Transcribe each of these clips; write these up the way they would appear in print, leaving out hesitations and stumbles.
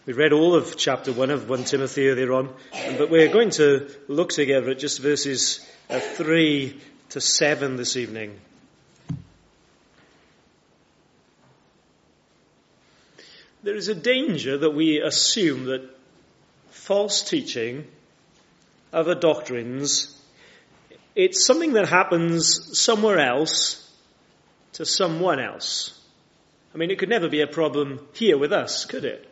We read all of chapter 1 of 1 Timothy earlier on, but we're going to look together at just verses 3 to 7 this evening. There is a danger that we assume that false teaching, other doctrines, it's something that happens somewhere else to someone else. I mean, it could never be a problem here with us, could it?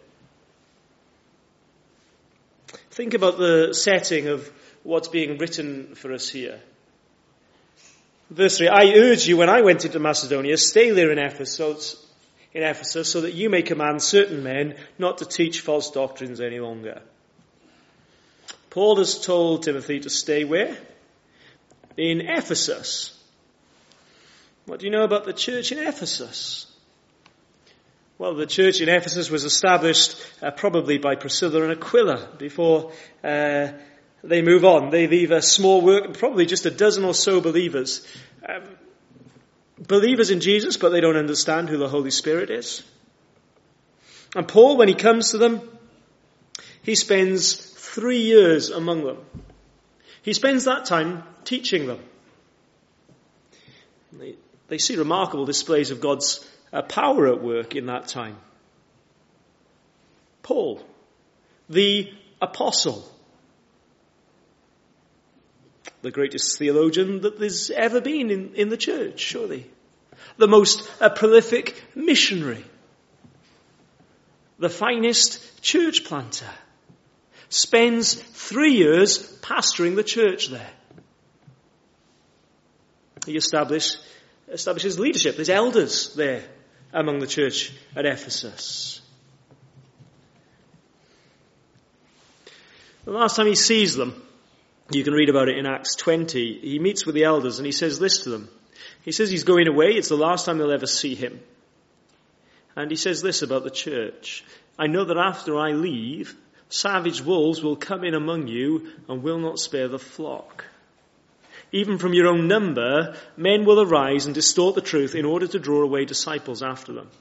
Think about the setting of what's being written for us here. Verse 3, I urge you when I went into Macedonia, stay there in Ephesus so that you may command certain men not to teach false doctrines any longer. Paul has told Timothy to stay where? In Ephesus. What do you know about the church in Ephesus? Well, the church in Ephesus was established probably by Priscilla and Aquila before they move on. They leave a small work, probably just a dozen or so believers. Believers in Jesus, but they don't understand who the Holy Spirit is. And Paul, when he comes to them, he spends 3 years among them. He spends that time teaching them. They see remarkable displays of God's power at work in that time. Paul, the apostle, the greatest theologian that there's ever been in the church, surely. The most prolific missionary. The finest church planter. Spends 3 years pastoring the church there. He establishes leadership. There's elders there among the church at Ephesus. The last time he sees them, you can read about it in Acts 20. He meets with the elders and he says this to them. He says he's going away. It's the last time they'll ever see him. And he says this about the church. I know that after I leave, savage wolves will come in among you and will not spare the flock. Even from your own number, men will arise and distort the truth in order to draw away disciples after them.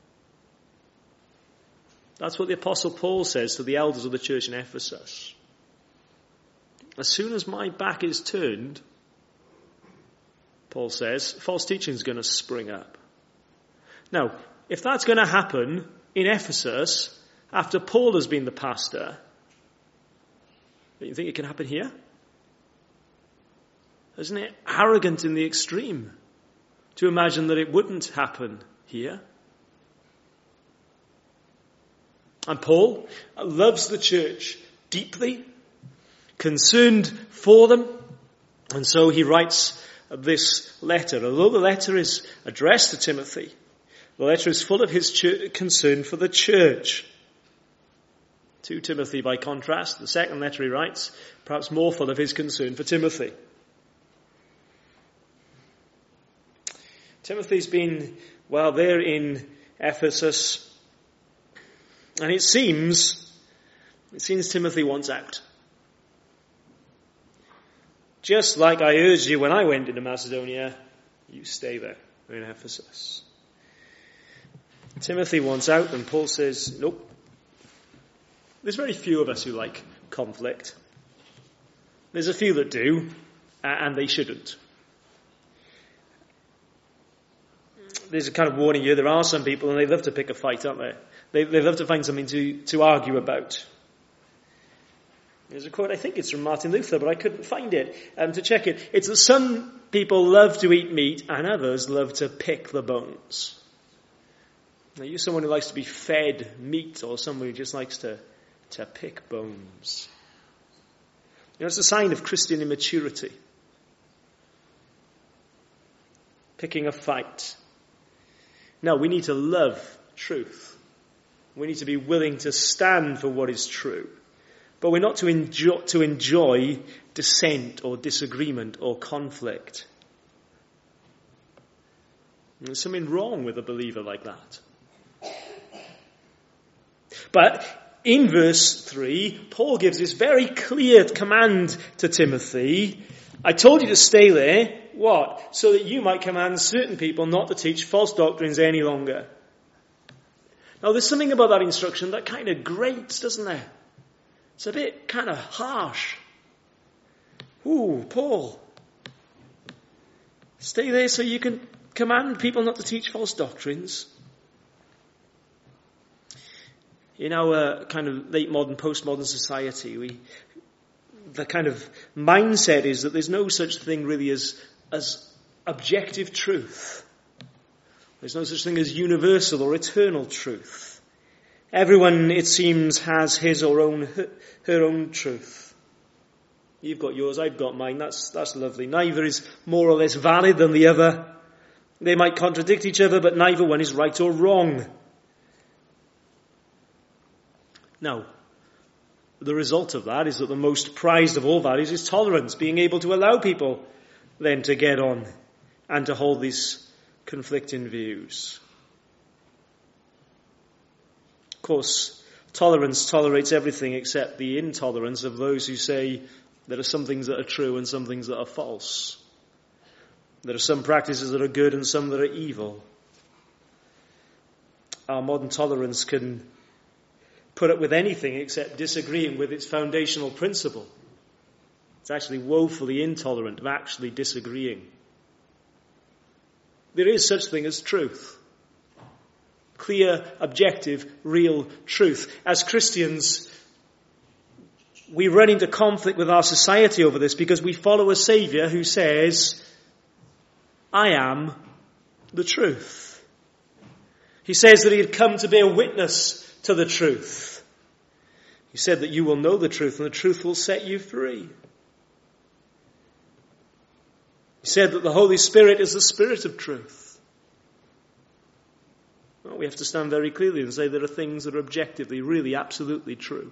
That's what the Apostle Paul says to the elders of the church in Ephesus. As soon as my back is turned, Paul says, false teaching is going to spring up. Now, if that's going to happen in Ephesus after Paul has been the pastor, don't you think it can happen here? Isn't it arrogant in the extreme to imagine that it wouldn't happen here? And Paul loves the church deeply, concerned for them, and so he writes this letter. Although the letter is addressed to Timothy, the letter is full of his concern for the church. To Timothy, by contrast, the second letter he writes, perhaps more full of his concern for Timothy. Timothy's been, there in Ephesus, and it seems Timothy wants out. Just like I urged you when I went into Macedonia, you stay there in Ephesus. Timothy wants out, and Paul says, nope. There's very few of us who like conflict. There's a few that do, and they shouldn't. There's a kind of warning here. There are some people, and they love to pick a fight, aren't they? They love to find something to argue about. There's a quote, I think it's from Martin Luther, but I couldn't find it to check it. It's that some people love to eat meat, and others love to pick the bones. Are you someone who likes to be fed meat, or someone who just likes to pick bones? It's a sign of Christian immaturity. Picking a fight. No, we need to love truth. We need to be willing to stand for what is true. But we're not to enjoy dissent or disagreement or conflict. There's something wrong with a believer like that. But in verse 3, Paul gives this very clear command to Timothy. I told you to stay there. What? So that you might command certain people not to teach false doctrines any longer. Now, there's something about that instruction that kind of grates, doesn't there? It's a bit kind of harsh. Ooh, Paul, stay there so you can command people not to teach false doctrines. In our kind of late modern, postmodern society, the kind of mindset is that there's no such thing really as objective truth. There's no such thing as universal or eternal truth. Everyone, it seems, has his or her own truth. You've got yours, I've got mine. That's lovely. Neither is more or less valid than the other. They might contradict each other, but neither one is right or wrong. Now, the result of that is that the most prized of all values is tolerance, being able to allow people then to get on and to hold these conflicting views. Of course, tolerance tolerates everything except the intolerance of those who say there are some things that are true and some things that are false. There are some practices that are good and some that are evil. Our modern tolerance can put up with anything except disagreeing with its foundational principle. It's actually woefully intolerant of actually disagreeing. There is such thing as truth. Clear, objective, real truth. As Christians, we run into conflict with our society over this because we follow a Saviour who says, I am the truth. He says that he had come to bear witness to the truth. He said that you will know the truth and the truth will set you free. He said that the Holy Spirit is the Spirit of truth. Well, we have to stand very clearly and say there are things that are objectively, really, absolutely true.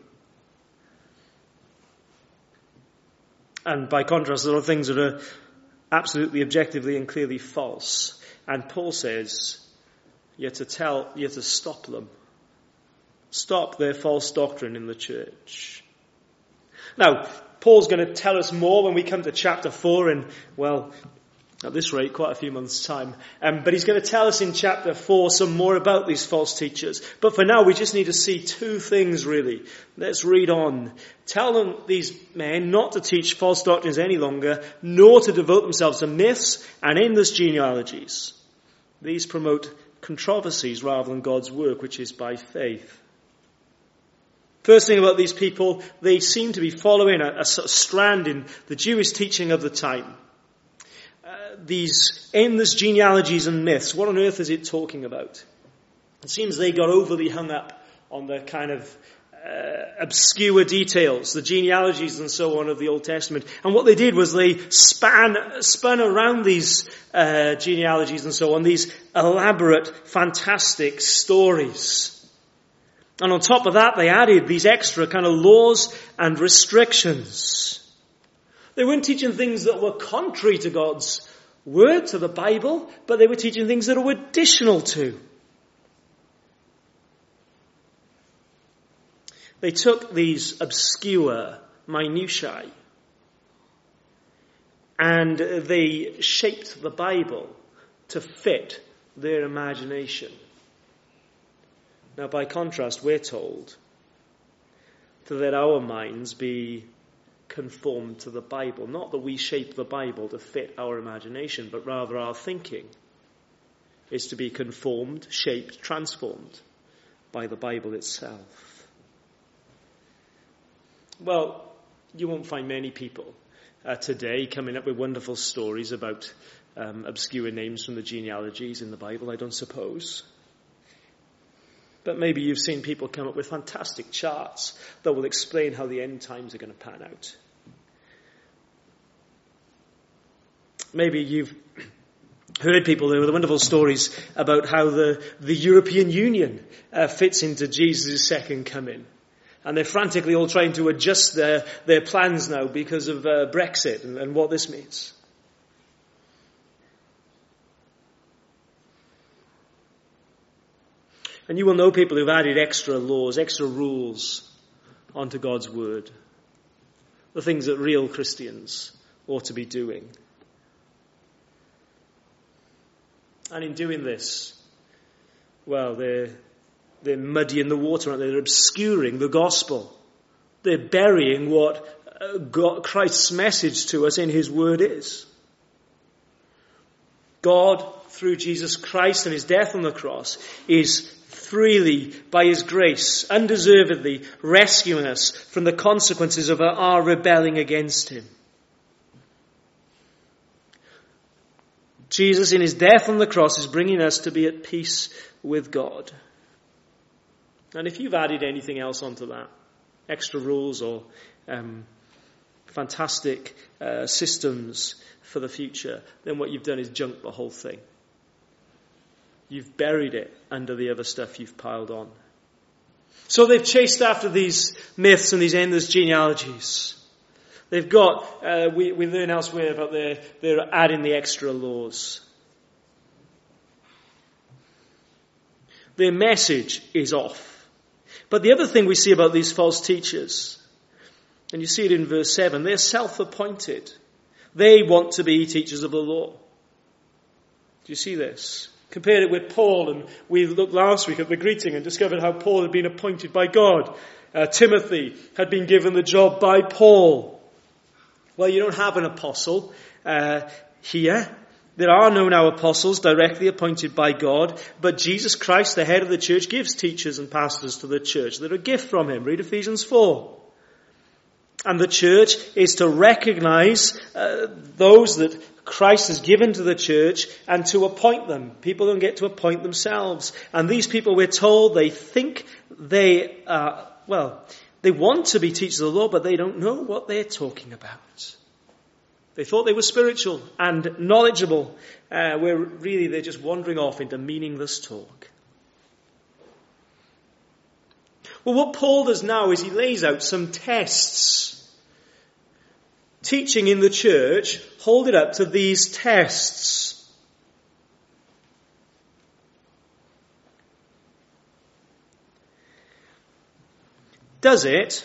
And by contrast, there are things that are absolutely, objectively and clearly false. And Paul says, you're to stop them. Stop their false doctrine in the church. Now, Paul's going to tell us more when we come to chapter 4 in, well, at this rate, quite a few months' time. But he's going to tell us in chapter 4 some more about these false teachers. But for now, we just need to see two things, really. Let's read on. Tell them, these men, not to teach false doctrines any longer, nor to devote themselves to myths and endless genealogies. These promote controversies rather than God's work, which is by faith. First thing about these people, they seem to be following a sort of strand in the Jewish teaching of the time. These endless genealogies and myths, what on earth is it talking about? It seems they got overly hung up on the kind of obscure details, the genealogies and so on of the Old Testament. And what they did was they spun around these genealogies and so on, these elaborate, fantastic stories. And on top of that, they added these extra kind of laws and restrictions. They weren't teaching things that were contrary to God's word, to the Bible, but they were teaching things that were additional to. They took these obscure minutiae and they shaped the Bible to fit their imagination. Now, by contrast, we're told to let our minds be conformed to the Bible. Not that we shape the Bible to fit our imagination, but rather our thinking is to be conformed, shaped, transformed by the Bible itself. Well, you won't find many people today coming up with wonderful stories about obscure names from the genealogies in the Bible, I don't suppose. But maybe you've seen people come up with fantastic charts that will explain how the end times are going to pan out. Maybe you've heard people with wonderful stories about how the European Union fits into Jesus' second coming. And they're frantically all trying to adjust their plans now because of Brexit and what this means. And you will know people who've added extra laws, extra rules onto God's word. The things that real Christians ought to be doing. And in doing this, well, they're They're muddying the water, they're obscuring the gospel. They're burying what Christ's message to us in his word is. God, through Jesus Christ and his death on the cross, is freely, by his grace, undeservedly rescuing us from the consequences of our rebelling against him. Jesus, in his death on the cross, is bringing us to be at peace with God. And if you've added anything else onto that, extra rules or fantastic systems for the future, then what you've done is junk the whole thing. You've buried it under the other stuff you've piled on. So they've chased after these myths and these endless genealogies. They've got, we learn elsewhere about they're adding the extra laws. Their message is off. But the other thing we see about these false teachers, and you see it in verse 7, they're self-appointed. They want to be teachers of the law. Do you see this? Compared it with Paul, and we looked last week at the greeting and discovered how Paul had been appointed by God. Timothy had been given the job by Paul. Well, you don't have an apostle here. There are no now apostles directly appointed by God, but Jesus Christ, the head of the church, gives teachers and pastors to the church. They're a gift from him. Read Ephesians 4. And the church is to recognize those that Christ has given to the church and to appoint them. People don't get to appoint themselves. And these people, we're told, they think they want to be teachers of the law, but they don't know what they're talking about. They thought they were spiritual and knowledgeable, where really they're just wandering off into meaningless talk. Well, what Paul does now is he lays out some tests. Teaching in the church, hold it up to these tests. Does it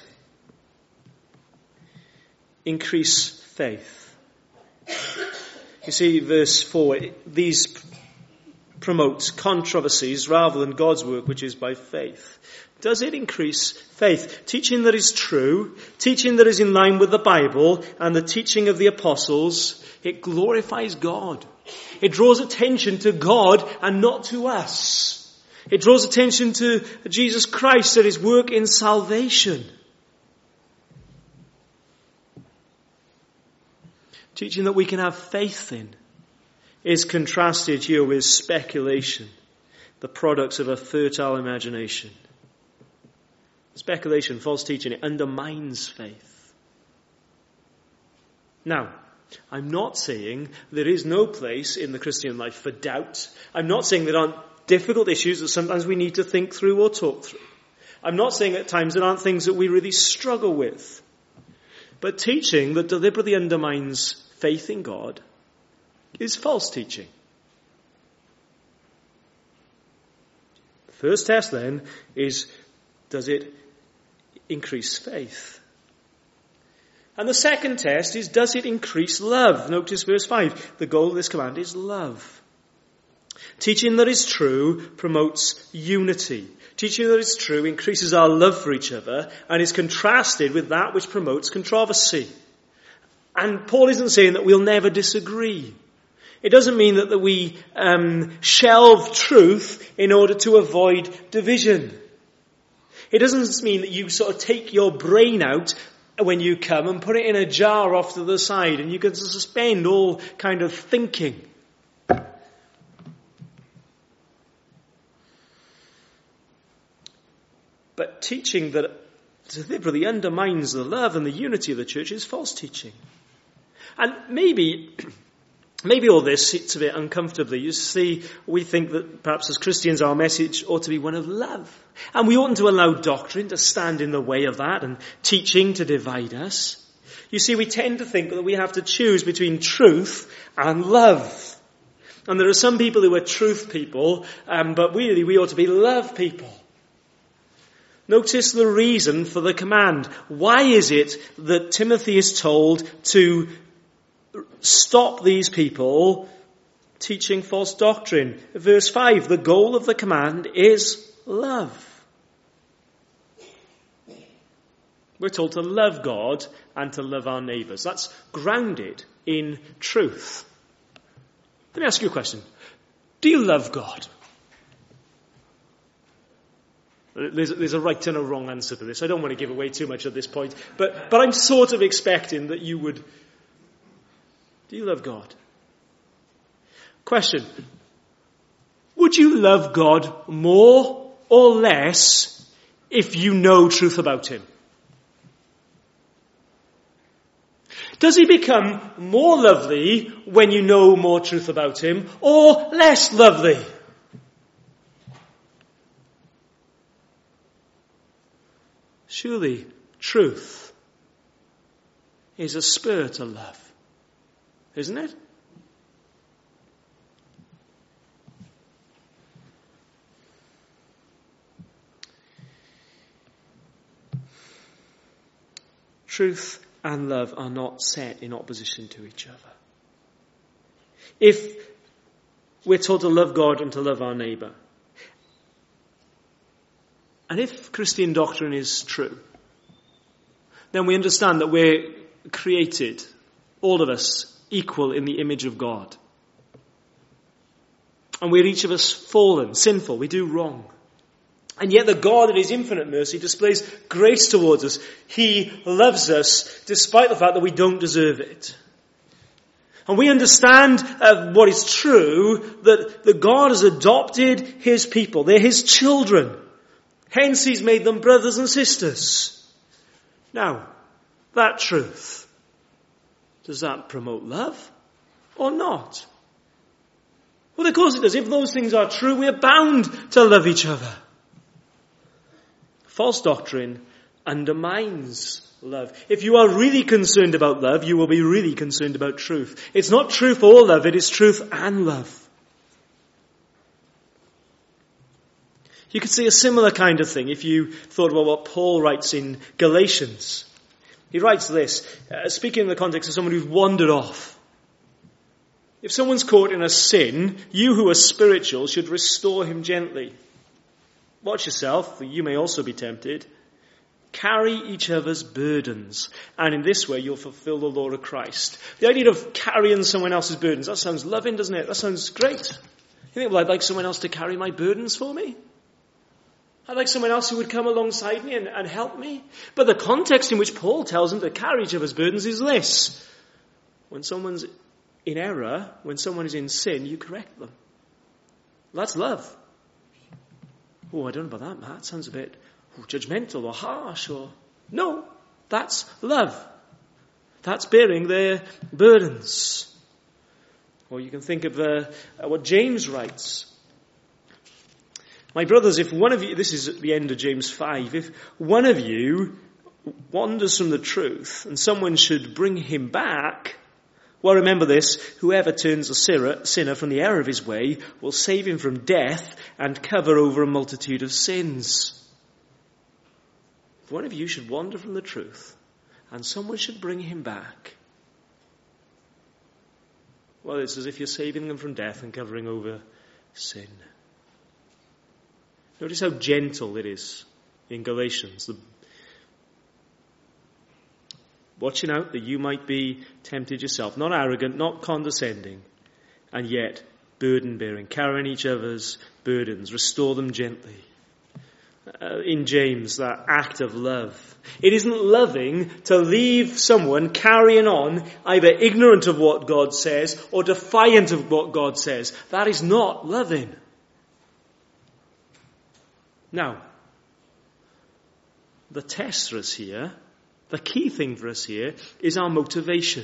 increase faith? You see, verse 4, these promotes controversies rather than God's work, which is by faith. Does it increase faith? Teaching that is true, teaching that is in line with the Bible and the teaching of the apostles, it glorifies God. It draws attention to God and not to us. It draws attention to Jesus Christ and his work in salvation. Teaching that we can have faith in is contrasted here with speculation, the products of a fertile imagination. Speculation, false teaching, it undermines faith. Now, I'm not saying there is no place in the Christian life for doubt. I'm not saying there aren't difficult issues that sometimes we need to think through or talk through. I'm not saying at times there aren't things that we really struggle with. But teaching that deliberately undermines faith in God is false teaching. The first test then is, does it increase faith? And the second test is, does it increase love? Notice verse 5. The goal of this command is love. Teaching that is true promotes unity. Teaching that is true increases our love for each other and is contrasted with that which promotes controversy. And Paul isn't saying that we'll never disagree. It doesn't mean that we shelve truth in order to avoid division. It doesn't mean that you sort of take your brain out when you come and put it in a jar off to the side and you can suspend all kind of thinking. But teaching that deliberately undermines the love and the unity of the church is false teaching. And maybe all this sits a bit uncomfortably. You see, we think that perhaps as Christians our message ought to be one of love. And we oughtn't to allow doctrine to stand in the way of that and teaching to divide us. You see, we tend to think that we have to choose between truth and love. And there are some people who are truth people, but really we ought to be love people. Notice the reason for the command. Why is it that Timothy is told to stop these people teaching false doctrine? Verse 5, the goal of the command is love. We're told to love God and to love our neighbours. That's grounded in truth. Let me ask you a question. Do you love God? There's a right and a wrong answer to this. I don't want to give away too much at this point, but I'm sort of expecting that you would. Do you love God? Question. Would you love God more or less if you know truth about him? Does he become more lovely when you know more truth about him, or less lovely? Surely truth is a spur to love, isn't it? Truth and love are not set in opposition to each other. If we're told to love God and to love our neighbour, and if Christian doctrine is true, then we understand that we're created, all of us, equal in the image of God. And we're each of us fallen, sinful, we do wrong. And yet the God in his infinite mercy displays grace towards us. He loves us despite the fact that we don't deserve it. And we understand what is true, that God has adopted his people. They're his children. Hence he's made them brothers and sisters. Now, that truth, does that promote love or not? Well, of course it does. If those things are true, we are bound to love each other. False doctrine undermines love. If you are really concerned about love, you will be really concerned about truth. It's not truth or love, it is truth and love. You could see a similar kind of thing if you thought about what Paul writes in Galatians. He writes this, speaking in the context of someone who's wandered off. If someone's caught in a sin, you who are spiritual should restore him gently. Watch yourself, for you may also be tempted. Carry each other's burdens, and in this way you'll fulfill the law of Christ. The idea of carrying someone else's burdens, that sounds loving, doesn't it? That sounds great. You think, well, I'd like someone else to carry my burdens for me? I'd like someone else who would come alongside me and help me? But the context in which Paul tells them to carry each other's burdens is this. When someone's in error, when someone is in sin, you correct them. That's love. Oh, I don't know about that, Matt. Sounds a bit judgmental or harsh or... No, that's love. That's bearing their burdens. Or you can think of what James writes. My brothers, if one of you... This is at the end of James 5. If one of you wanders from the truth and someone should bring him back... Well, remember this, whoever turns a sinner from the error of his way will save him from death and cover over a multitude of sins. If one of you should wander from the truth and someone should bring him back, well, it's as if you're saving them from death and covering over sin. Notice how gentle it is in Galatians. Watching out that you might be tempted yourself. Not arrogant, not condescending, and yet burden-bearing, carrying each other's burdens. Restore them gently. In James, that act of love. It isn't loving to leave someone carrying on, either ignorant of what God says or defiant of what God says. That is not loving. Now, the test for us here, the key thing for us here, is our motivation.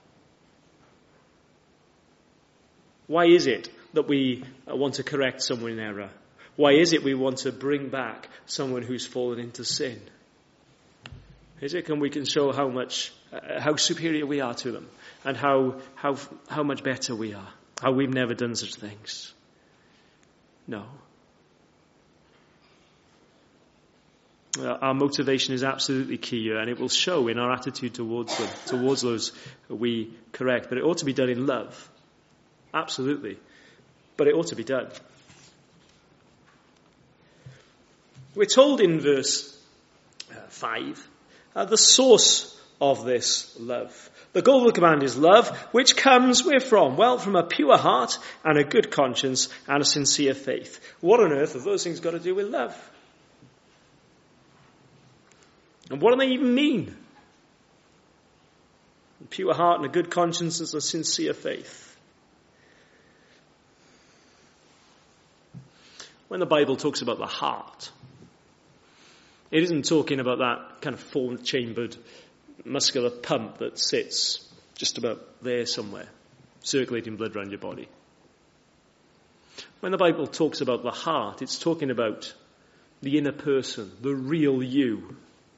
Why is it that we want to correct someone in error? Why is it we want to bring back someone who's fallen into sin? Is it we can show how superior we are to them, and how much better we are, how we've never done such things? No. Our motivation is absolutely key, and it will show in our attitude towards them, towards those we correct. But it ought to be done in love. Absolutely. But it ought to be done. We're told in verse 5 the source of this love. The goal of the command is love, which comes where from? Well, from a pure heart and a good conscience and a sincere faith. What on earth have those things got to do with love? And what do they even mean? A pure heart and a good conscience and a sincere faith. When the Bible talks about the heart, it isn't talking about that kind of four-chambered muscular pump that sits just about there somewhere, circulating blood around your body. When the Bible talks about the heart, it's talking about the inner person, the real you.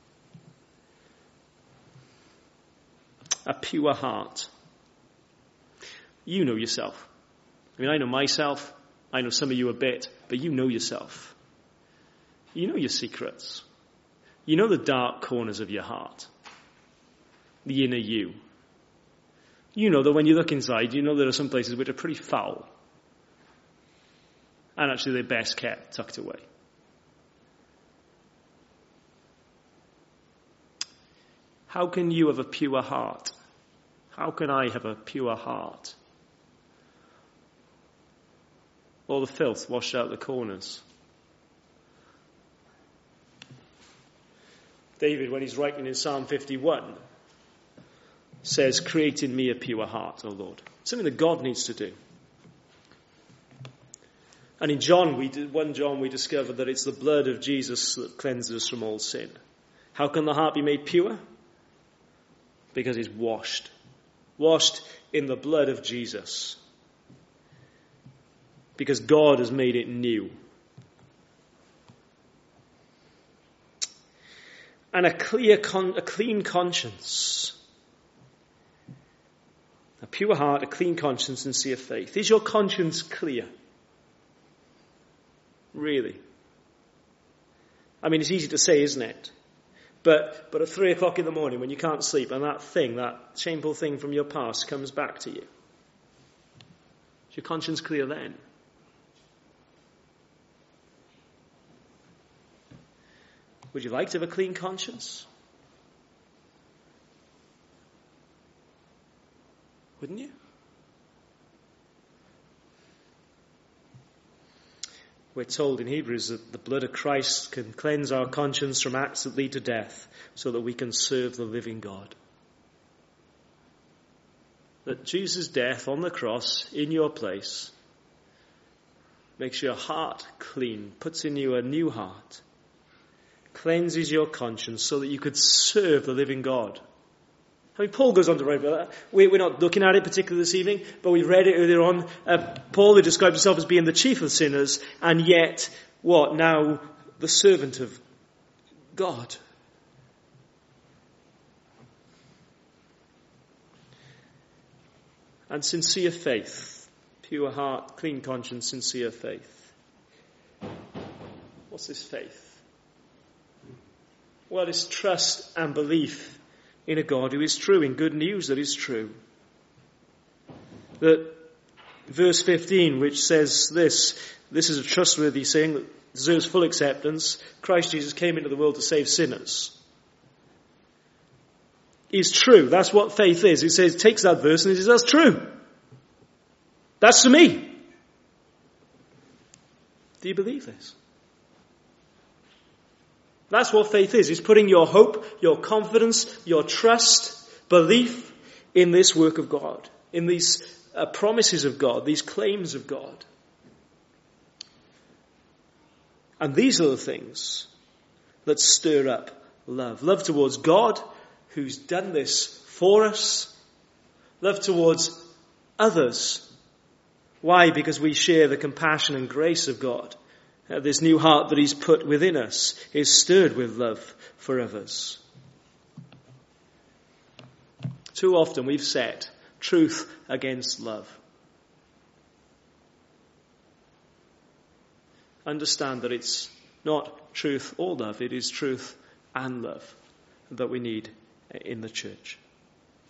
A pure heart. You know yourself. I mean, I know myself. I know some of you a bit, but you know yourself. You know your secrets. You know the dark corners of your heart. The inner you. You know that when you look inside, you know there are some places which are pretty foul. And actually they're best kept tucked away. How can you have a pure heart? How can I have a pure heart? All the filth washed out the corners. David, when he's writing in Psalm 51, says, create in me a pure heart, O Lord. Something that God needs to do. And in 1 John, we discover that it's the blood of Jesus that cleanses us from all sin. How can the heart be made pure? Because it's washed. Washed in the blood of Jesus. Because God has made it new. And a clean conscience. A pure heart, a clean conscience, sincere faith. Is your conscience clear? Really? I mean, it's easy to say, isn't it? But at 3 o'clock in the morning when you can't sleep and that shameful thing from your past comes back to you. Is your conscience clear then? Would you like to have a clean conscience? Wouldn't you? We're told in Hebrews that the blood of Christ can cleanse our conscience from acts that lead to death so that we can serve the living God. That Jesus' death on the cross in your place makes your heart clean, puts in you a new heart, cleanses your conscience so that you could serve the living God. I mean, Paul goes on to write about that. We're not looking at it particularly this evening, but we read it earlier on. Paul, who described himself as being the chief of sinners, and yet, what? Now, the servant of God. And sincere faith. Pure heart, clean conscience, sincere faith. What's this faith? Well, it's trust and belief in a God who is true, in good news that is true. That verse 15, which says this is a trustworthy saying that deserves full acceptance. Christ Jesus came into the world to save sinners. Is true. That's what faith is. It says, takes that verse and it says, that's true. That's for me. Do you believe this? That's what faith is. It's putting your hope, your confidence, your trust, belief in this work of God, in these promises of God, these claims of God. And these are the things that stir up love. Love towards God, who's done this for us. Love towards others. Why? Because we share the compassion and grace of God. This new heart that he's put within us is stirred with love for others. Too often we've set truth against love. Understand that it's not truth or love, it is truth and love that we need in the church.